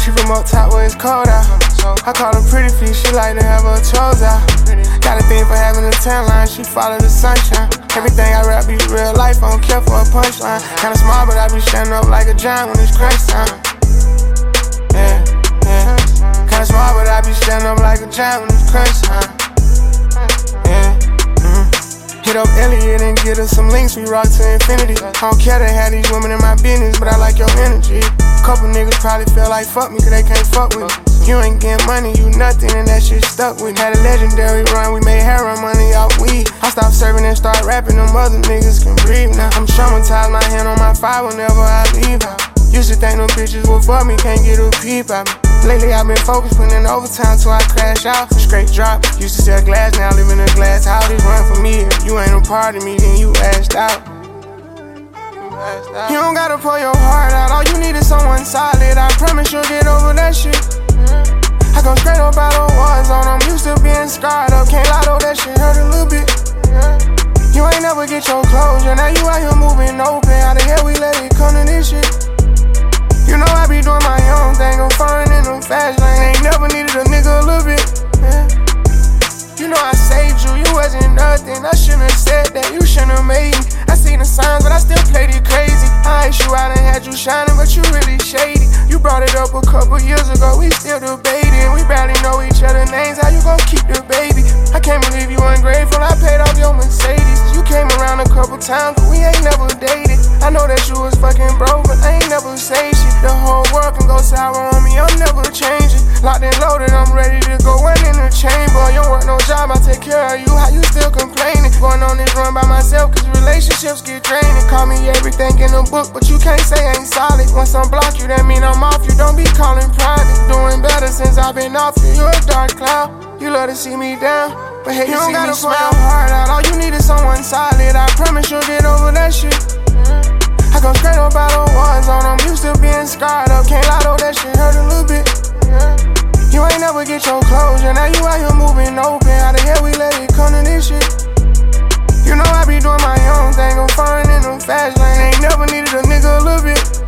She from up top where it's cold out. I call her pretty feet, she like to have her toes out. Got a thing for having a tan line, she follow the sunshine. Everything I rap be real life, I don't care for a punchline. Kinda small, but I be standing up like a giant when it's crunch time. Yeah, yeah. Kinda small, but I be standing up like a giant when it's crunch time. Yeah. Hit up Elliot and get us some links, we rock to infinity. I don't care to have these women in my business, but I like your energy. Couple niggas probably feel like fuck me, cause they can't fuck with me. You ain't getting money, you nothing, and that shit stuck with me. Had a legendary run, we made hair run money off weed. I stopped serving and start rapping, them other niggas can breathe now. I'm traumatized, my hand on my fire whenever I leave out. Used to think them bitches would fuck me, can't get a peep out me. Lately I've been focused, putting in overtime till I crash out. Straight drop, used to sell glass, now live in a glass house. This run for me, if you ain't a part of me, then you assed out. You don't gotta pour your heart out, all you need is someone solid. I promise you'll get over that shit. I go straight up out of war zone, I'm used to being scarred up. Can't lie though, that shit hurt a little bit. You ain't never get your closure, now you out here moving open. How the hell we let it come to this shit? You know I be doing my own thing, I'm foreign in them fast lane. Ain't never needed a nigga a little bit. You know I saved you, you wasn't nothing. I shouldn't have said that, you shouldn't have made me. I seen the signs, but I still played it crazy. I asked you out and had you shining, but you really shady. You brought it up a couple years ago, we still debating. We barely know each other's names, how you gon' keep the baby? I can't believe you ungrateful, I paid off your Mercedes. You came around a couple times, but we ain't never dated. I know that you was fucking broke, but I ain't never say shit. The whole world can go sour on me, I'm never changing. Locked and loaded, I'm ready to go one in the chamber. You don't work no job, I take care of you, how you still complaining? Going on this run by myself, cause relationships get draining. Call me everything in a book, but you can't say ain't solid. Once I'm blocked you, that mean I'm off you, don't be calling private. Doing better since I've been off you, you're a dark cloud. You love to see me down, but hate to see me smile. You don't gotta pour your heart out, all you need is someone solid. I promise you'll get over that shit. I go straight up out of war zone, I'm used to being scarred up. Can't lie though, that shit hurt a little bit. You ain't never get your closure, now you out here moving open. How the hell we let it come to this shit? You know I be doing my own thing, I'm foreign in them fast lane. Ain't never needed a nigga a little bit.